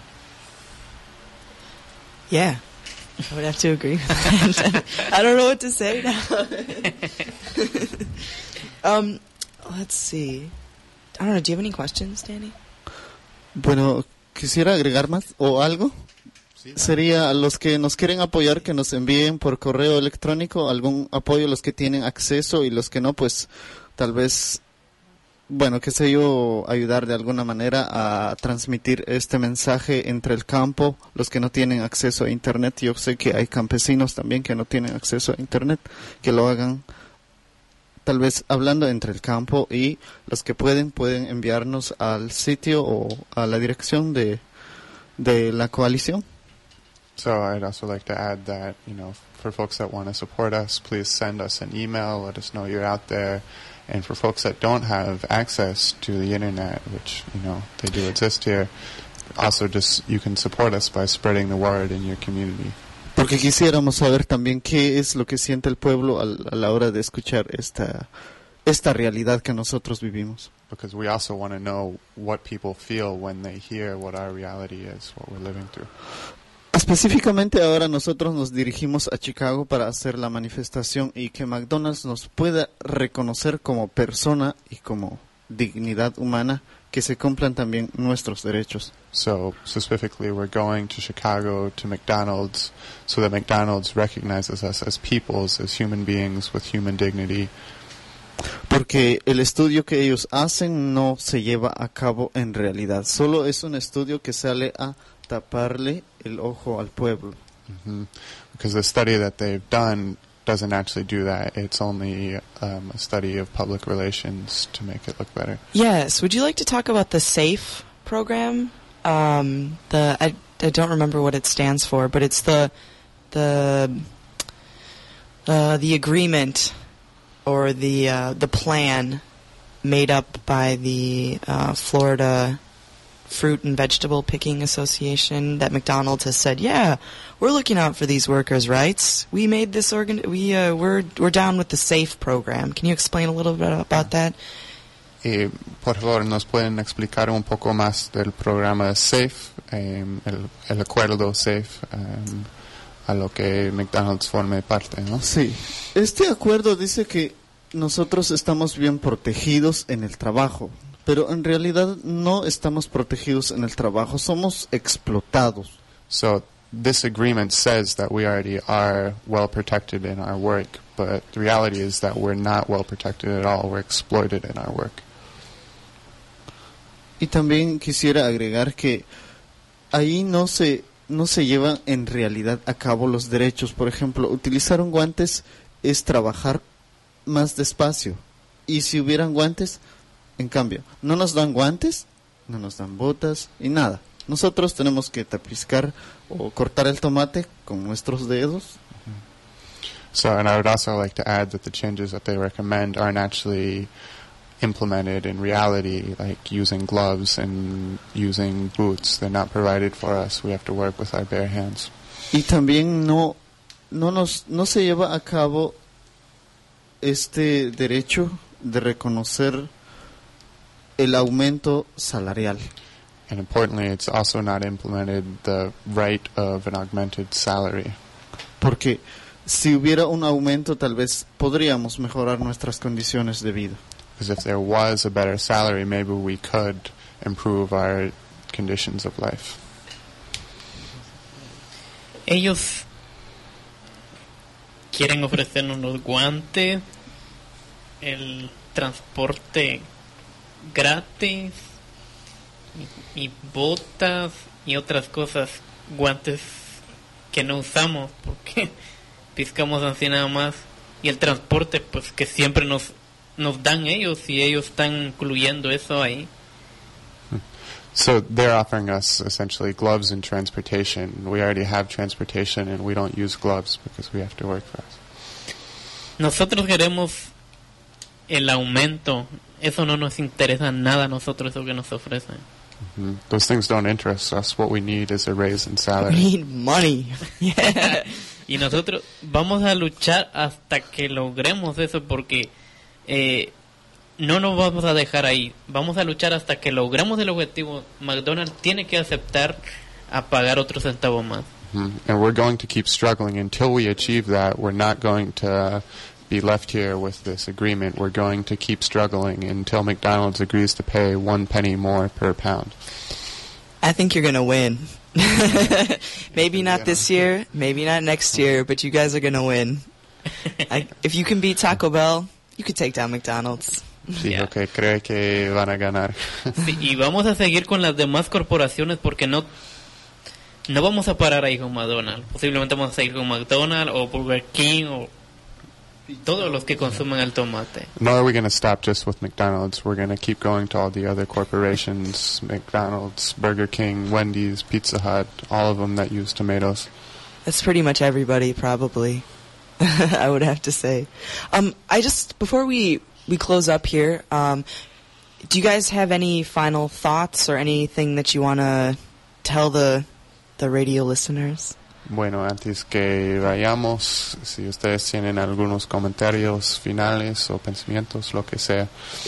yeah, I would have to agree with that. I don't know what to say now. um, let's see. I don't know, do you have any questions, Danny? Bueno, quisiera agregar más o algo. Sí, sería a los que nos quieren apoyar que nos envíen por correo electrónico algún apoyo, los que tienen acceso, y los que no, pues tal vez, bueno, qué sé yo, ayudar de alguna manera a transmitir este mensaje entre el campo, los que no tienen acceso a internet. Yo sé que hay campesinos también que no tienen acceso a internet, que lo hagan tal vez hablando entre el campo, y los que pueden, pueden enviarnos al sitio o a la dirección de, de la coalición. So I'd also like to add that, you know, for folks that want to support us, please send us an email, let us know you're out there. And for folks that don't have access to the internet, which, you know, they do exist here, also just, you can support us by spreading the word in your community. Porque quisiéramos saber también qué es lo que siente el pueblo al, a la hora de escuchar esta esta realidad que nosotros vivimos. Because we also want to know what people feel when they hear what our reality is, what we're living through. Específicamente ahora nosotros nos dirigimos a Chicago para hacer la manifestación y que McDonald's nos pueda reconocer como persona y como dignidad humana, que se cumplan también nuestros derechos. So specifically we're going to Chicago to McDonald's so that McDonald's recognizes us as peoples, as human beings with human dignity. Porque el estudio que ellos hacen no se lleva a cabo en realidad, solo es un estudio que sale a taparle el ojo al pueblo. Mm-hmm. Because the study that they've done doesn't actually do that. It's only um, a study of public relations to make it look better. Yes. Would you like to talk about the SAFE program? Um, the I, I don't remember what it stands for, but it's the the uh, the agreement or the uh, the plan made up by the uh, Florida Fruit and Vegetable Picking Association that McDonald's has said, yeah, we're looking out for these workers' rights. We made this organ. We uh, we're we're down with the SAFE program. Can you explain a little bit about that? Y por favor, nos pueden explicar un poco más del programa SAFE, um, el, el acuerdo SAFE, um, a lo que McDonald's forme parte, ¿no? Sí. Este acuerdo dice que nosotros estamos bien protegidos en el trabajo, pero en realidad no estamos protegidos en el trabajo, somos explotados. So this agreement says that we already are well protected in our work, but the reality is that we're not well protected at all. We're exploited in our work. Y también quisiera agregar que ahí no se no se llevan en realidad a cabo los derechos. Por ejemplo, utilizar un guantes es trabajar más despacio. Y si hubieran guantes, en cambio, no nos dan guantes, no nos dan botas y nada. Nosotros tenemos que tapiscar o cortar el tomate con nuestros dedos. So, and I would also like to add that the changes that they recommend aren't actually implemented in reality, like using gloves and using boots. They're not provided for us. We have to work with our bare hands. Y también no no nos no se lleva a cabo este derecho de reconocer el aumento salarial. And importantly, it's also not implemented the right of an augmented salary. Porque si hubiera un aumento, tal vez podríamos mejorar nuestras condiciones de vida. Because if there was a better salary, maybe we could improve our conditions of life. Ellos quieren ofrecernos los guantes, el transporte gratis y, y botas y otras cosas, guantes que no usamos porque piscamos así nada más, y el transporte pues que siempre nos nos dan ellos y ellos están incluyendo eso ahí. So they're offering us essentially gloves and transportation. We already have transportation and we don't use gloves because we have to work for us. Nosotros queremos el aumento. Eso no nos interesa nada a nosotros, eso que nos ofrecen. Mm-hmm. Those things don't interest us. What we need is a raise in salary. We need money. Yeah. Y nosotros vamos a luchar hasta que logremos eso porque eh, no nos vamos a dejar ahí. Vamos a luchar hasta que logremos el objetivo. McDonald's tiene que aceptar a pagar otro centavo más. Mm-hmm. And we're going to keep struggling until we achieve that. We're not going to uh, be left here with this agreement. We're going to keep struggling until McDonald's agrees to pay one penny more per pound. I think you're going to win. Maybe not this year, maybe not next year, but you guys are going to win. I, if you can beat Taco Bell, you could take down McDonald's. Dijo Yeah. que cree que van a ganar. Sí, y vamos a seguir con las demás corporaciones porque no no vamos a parar ahí con McDonald's. Posiblemente vamos a seguir con McDonald's o Burger King o todos los que consumen el tomate. Nor are we going to stop just with McDonald's. We're going to keep going to all the other corporations, McDonald's, Burger King, Wendy's, Pizza Hut, all of them that use tomatoes. That's pretty much everybody, probably. I would have to say. Um, I just before we we close up here, um, do you guys have any final thoughts or anything that you want to tell the the radio listeners? Bueno, antes que vayamos, si ustedes tienen algunos comentarios finales o pensamientos, lo que sea.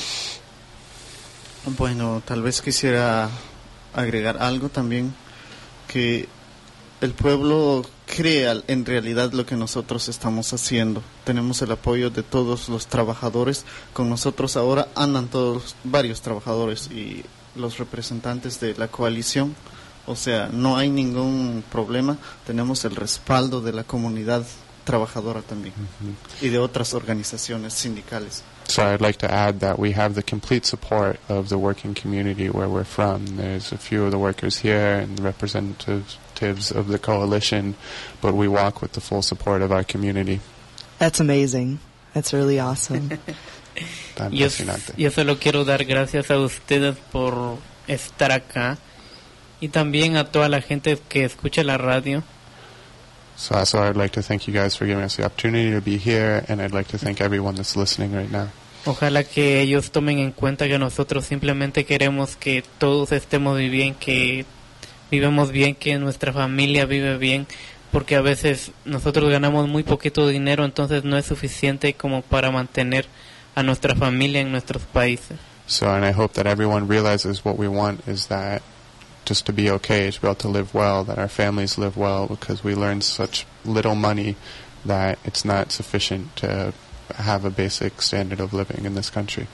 Bueno, tal vez quisiera agregar algo también, que el pueblo crea en realidad lo que nosotros estamos haciendo. Tenemos el apoyo de todos los trabajadores. Con nosotros ahora andan todos, varios trabajadores y los representantes de la coalición. O sea, no hay ningún problema. Tenemos el respaldo de la comunidad trabajadora también, mm-hmm. y de otras organizaciones sindicales. So I'd like to add that we have the complete support of the working community where we're from. There's a few of the workers here and representatives of the coalition, but we walk with the full support of our community. That's amazing. That's really awesome. Tan Yo, fascinante. yo solo quiero dar gracias a ustedes por estar acá y también a toda la gente que escucha la radio. So also I'd like to thank you guys for giving us the opportunity to be here, and I'd like to thank everyone that's listening right now. Ojalá que ellos tomen en cuenta que nosotros simplemente queremos que todos estemos bien, que vivamos bien, que nuestra familia vive bien, porque a veces nosotros ganamos muy poquito dinero, entonces no es suficiente como para mantener a nuestra familia en nuestros países. So, and I hope that everyone realizes what we want is that just to be okay, to be able to live well, that our families live well, because we learn such little money that it's not sufficient to have a basic standard of living in this country.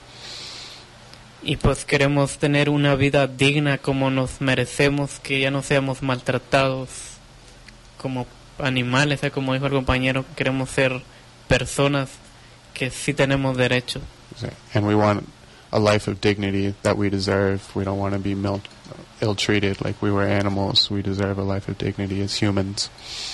Y pues queremos tener una vida digna como nos merecemos, que ya no seamos maltratados como animales, ¿eh? Como dijo el compañero, queremos ser personas que sí tenemos derechos. And we want a life of dignity that we deserve. We don't want to be mil- ill-treated like we were animals. We deserve a life of dignity as humans.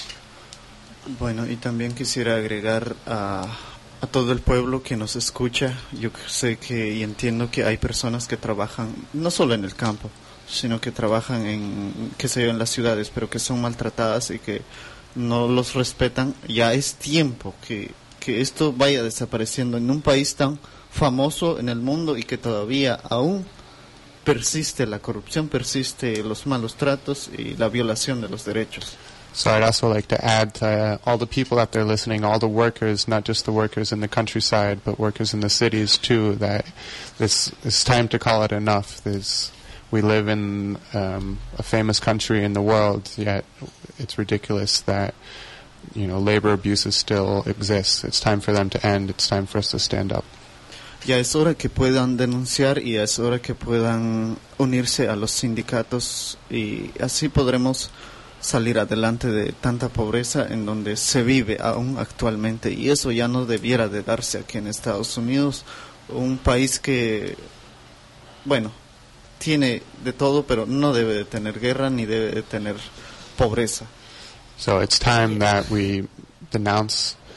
Bueno, y también quisiera agregar a, a todo el pueblo que nos escucha. Yo sé que y entiendo que hay personas que trabajan no solo en el campo, sino que trabajan en, qué sé yo, en las ciudades, pero que son maltratadas y que no los respetan. Ya es tiempo que, que esto vaya desapareciendo en un país tan famoso en el mundo y que todavía aún persiste la corrupción, persiste los malos tratos y la violación de los derechos. So I'd also like to add to uh, all the people out there listening, all the workers, not just the workers in the countryside, but workers in the cities too, that this it's time to call it enough. There's, we live in um, a famous country in the world, yet it's ridiculous that, you know, labor abuses still exist. It's time for them to end. It's time for us to stand up. Ya es hora que puedan denunciar y es hora que puedan unirse a los sindicatos y así podremos salir adelante de tanta pobreza en donde se vive aún actualmente, y eso ya no debiera de darse aquí en Estados Unidos, un país que, bueno, tiene de todo, pero no debe de tener guerra ni debe de tener pobreza. So it's time that we denounce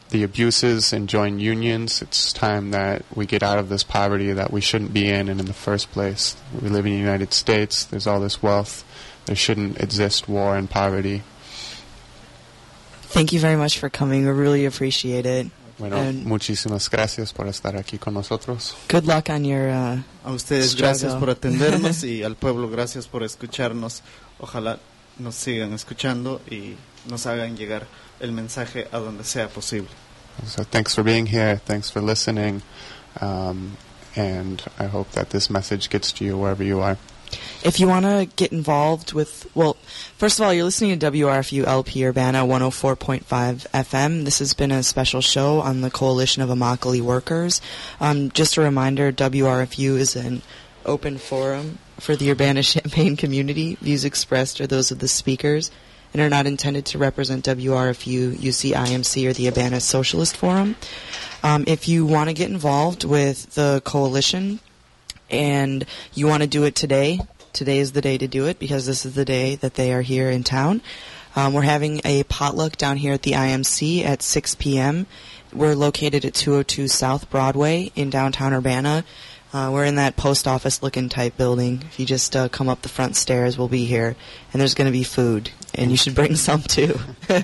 the abuses and join unions. It's time that we get out of this poverty that we shouldn't be in and in the first place. We live in the United States. There's all this wealth. There shouldn't exist war and poverty. Thank you very much for coming. We really appreciate it. Bueno, And muchísimas gracias por estar aquí con nosotros. good luck on your uh, A ustedes struggle. gracias por atendernos y al pueblo gracias por escucharnos. Ojalá nos sigan escuchando y nos hagan llegar el mensaje a donde sea posible. So thanks for being here. Thanks for listening. Um, and I hope that this message gets to you wherever you are. If you want to get involved with, well, first of all, you're listening to W R F U L P Urbana one oh four point five F M. This has been a special show on the Coalition of Immokalee Workers. Um, just a reminder, W R F U is an open forum for the Urbana-Champaign community. Views expressed are those of the speakers and are not intended to represent W R F U, U C I M C, or the Urbana Socialist Forum. Um, if you want to get involved with the coalition, and you want to do it today, today is the day to do it because this is the day that they are here in town. Um, we're having a potluck down here at the I M C at six p.m. We're located at two oh two South Broadway in downtown Urbana. Uh, we're in that post office looking type building. If you just uh, come up the front stairs, we'll be here. And there's going to be food. And you should bring some too.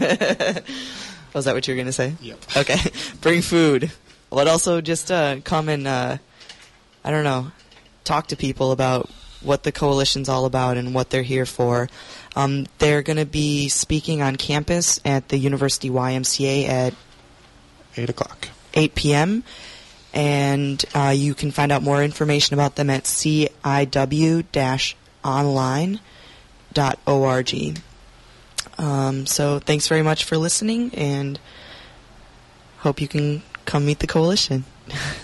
Was that what you were going to say? Yep. Okay. Bring food. But also just uh, come and, uh, I don't know, talk to people about what the coalition's all about and what they're here for. Um, they're going to be speaking on campus at the University Y M C A at Eight o'clock. eight p.m. And uh, you can find out more information about them at c i w dash online dot org. Um, so thanks very much for listening, and hope you can come meet the coalition.